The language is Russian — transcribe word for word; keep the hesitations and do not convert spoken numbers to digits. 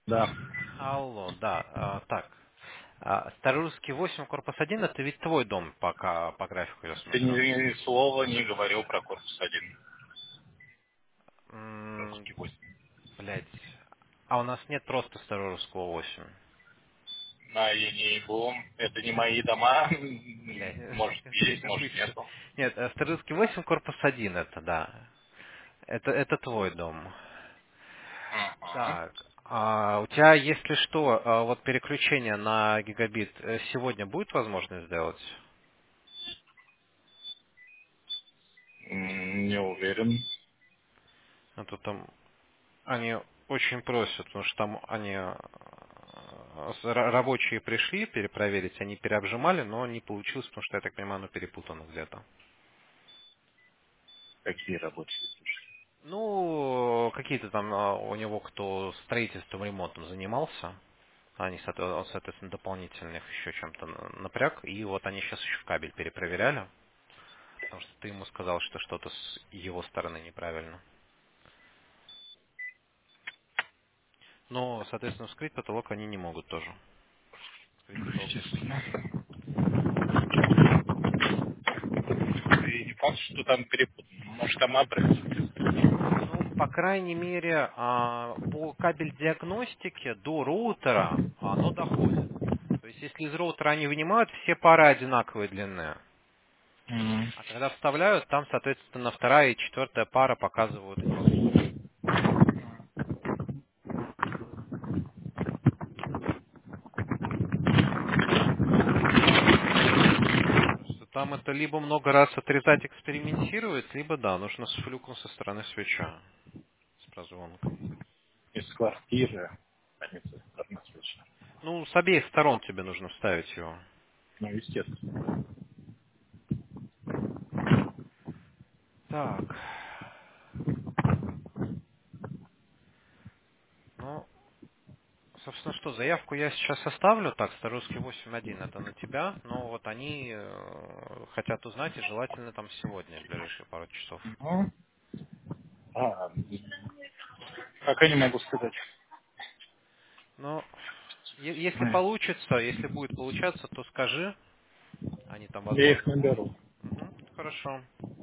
Да. Алло, да, а, так. А, Старорусский восемь, корпус один, это ведь твой дом пока по графику, я Ты ни, смотрю. ни слова не говорил про корпус один. М, Русский восемь. Блять. А у нас нет просто Старорусского восемь. На я не был. Это не мои дома. Блять, Может ты, есть, может ты чё? нету. Нет, э, Старорусский восемь, корпус один, это да. Это, это твой дом. Ага. Так, а у тебя, если что, а, вот переключение на гигабит э, сегодня будет возможность сделать? М, Не уверен. А то там они очень просят, потому что там они э, с- ра- рабочие пришли перепроверить, они переобжимали, но не получилось, потому что, я так понимаю, оно перепутано где-то. Какие рабочие слушай. Ну, какие-то там а, у него, кто строительством, ремонтом занимался, они, соотве- он, соответственно, дополнительных еще чем-то на- напряг, и вот они сейчас еще кабель перепроверяли, потому что ты ему сказал, что что-то с его стороны неправильно. Но, соответственно, вскрыть потолок они не могут тоже. Вскрыть потолок не Естественно. получится. И не факт, что там перепутано. Может там адрес. Ну, по крайней мере, а, по кабель диагностике до роутера оно доходит. То есть, если из роутера они вынимают, все пары одинаковой длины. М. А когда вставляют, там, соответственно, вторая и четвертая пара показывают фазу. Просто там это либо много раз отрезать, экспериментировать, либо, да, нужно с флюком со стороны свеча, с прозвонком. Из квартиры. А не со стороны свечи. Ну, с обеих сторон тебе нужно вставить его. Ну, естественно. Так. Ну, собственно, что, заявку я сейчас оставлю, так, Старорусский восемь один, это на тебя, но вот они э, хотят узнать, и желательно там сегодня, в ближайшие пару часов. Ну, а, пока не могу сказать. Но е- если М. получится, если будет получаться, то скажи, они там, Я их возможно, будут. наберу. Мгм, хорошо.